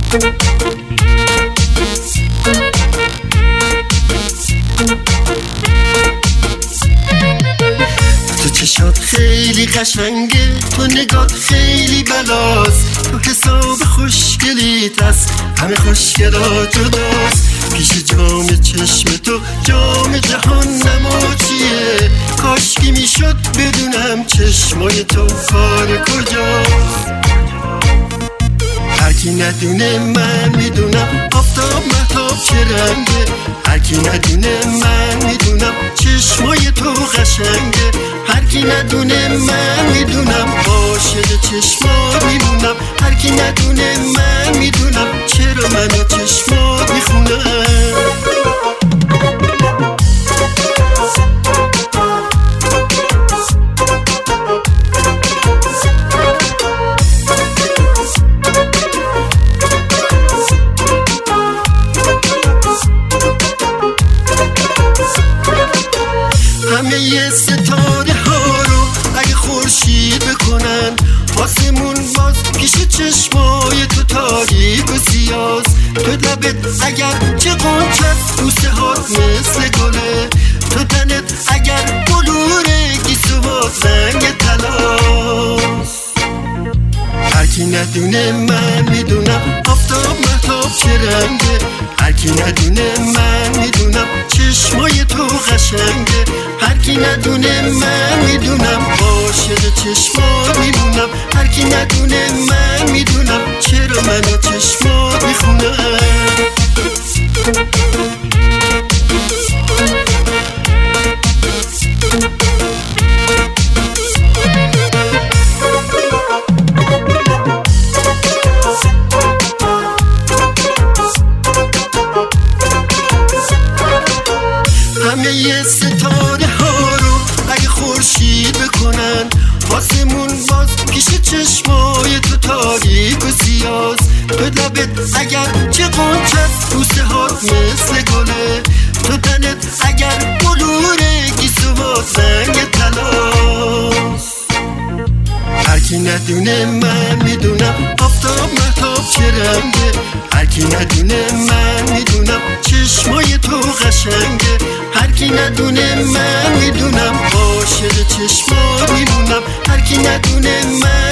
تو چشات خیلی قشنگه، تو نگات خیلی بلاست، تو حساب خوشگلیت از همه خوشگلا جداست. پیش جام چشم تو جام جهان نماچیه، کاشکی میشد بدونم چشمای تو کار کجاست. هرکی ندونه من میدونم آفتاب مهتاب چه رنگه، هرکی ندونه من میدونم چشمای تو قشنگه، هرکی ندونه من میدونم عاشق چشمات میمونم، هرکی ندونه من میدونم چرا منو چشمات میخونم. همه ستاره ها رو اگه خورشید بکنن، آسمون باز پیش چشمای تو تاریک و سیاز. تو لبت اگر چه غنچست، بوسه هات مثل گله، تو تنت اگر بلوره گیسوات رنگ طلاست. هرکی ندونه من میدونم آفتاب مهتاب چه رنگه، هرکی ندونه من میدونم چشمای تو قشنگه، هرکی ندونه من میدونم عاشق چشمات میمونم، هرکی ندونه من میدونم چرا منو چشمات میخونم. همه ستاره ها رو اگه خورشید بکنن، آسمون باز پیش چشمای تو تاریک و سیاز. تو لبت اگر چه غنچست، بوسه هات مثل گله، تو تنت اگر بلوره گیسوات رنگ طلاست. هرکی ندونه من میدونم آفتاب مهتاب چه رنگه، هرکی ندونه من میدونم چشمای تو قشنگه، هرکی ندونه من میدونم عاشق چشمات میمونم، هرکی ندونه من